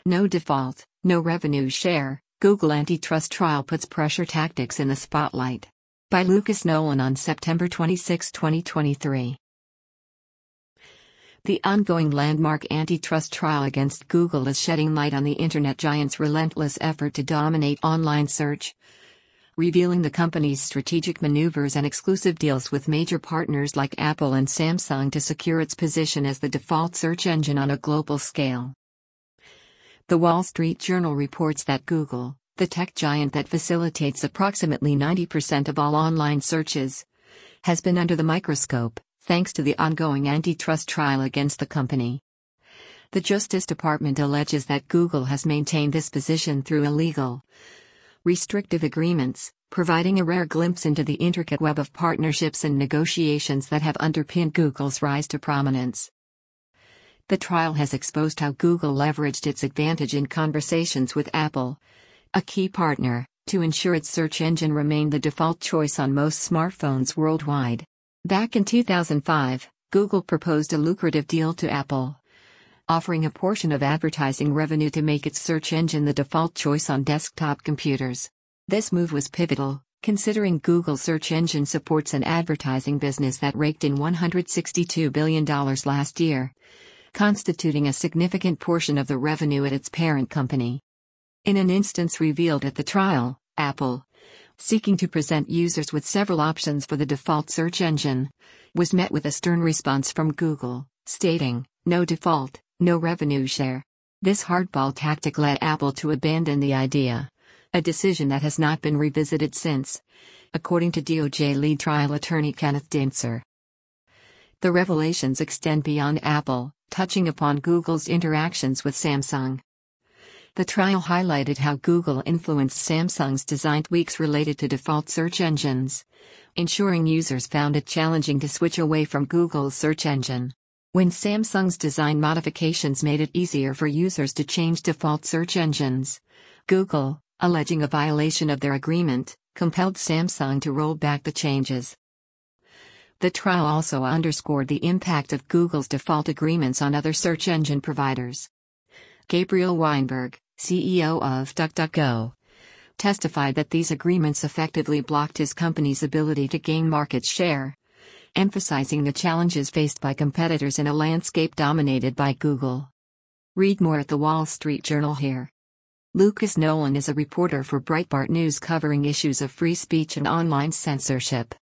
No default, no revenue share, Google antitrust trial puts pressure tactics in the spotlight. By Lucas Nolan on September 26, 2023. The ongoing landmark antitrust trial against Google is shedding light on the internet giant's relentless effort to dominate online search, revealing the company's strategic maneuvers and exclusive deals with major partners like Apple and Samsung to secure its position as the default search engine on a global scale. The Wall Street Journal reports that Google, the tech giant that facilitates approximately 90% of all online searches, has been under the microscope, thanks to the ongoing antitrust trial against the company. The Justice Department alleges that Google has maintained this position through illegal, restrictive agreements, providing a rare glimpse into the intricate web of partnerships and negotiations that have underpinned Google's rise to prominence. The trial has exposed how Google leveraged its advantage in conversations with Apple, a key partner, to ensure its search engine remained the default choice on most smartphones worldwide. Back in 2005, Google proposed a lucrative deal to Apple, offering a portion of advertising revenue to make its search engine the default choice on desktop computers. This move was pivotal, considering Google's search engine supports an advertising business that raked in $162 billion last year, constituting a significant portion of the revenue at its parent company. In an instance revealed at the trial, Apple, seeking to present users with several options for the default search engine, was met with a stern response from Google, stating, "No default, no revenue share." This hardball tactic led Apple to abandon the idea, a decision that has not been revisited since, according to DOJ lead trial attorney Kenneth Dintzer. The revelations extend beyond Apple, touching upon Google's interactions with Samsung. The trial highlighted how Google influenced Samsung's design tweaks related to default search engines, ensuring users found it challenging to switch away from Google's search engine. When Samsung's design modifications made it easier for users to change default search engines, Google, alleging a violation of their agreement, compelled Samsung to roll back the changes. The trial also underscored the impact of Google's default agreements on other search engine providers. Gabriel Weinberg, CEO of DuckDuckGo, testified that these agreements effectively blocked his company's ability to gain market share, emphasizing the challenges faced by competitors in a landscape dominated by Google. Read more at the Wall Street Journal here. Lucas Nolan is a reporter for Breitbart News covering issues of free speech and online censorship.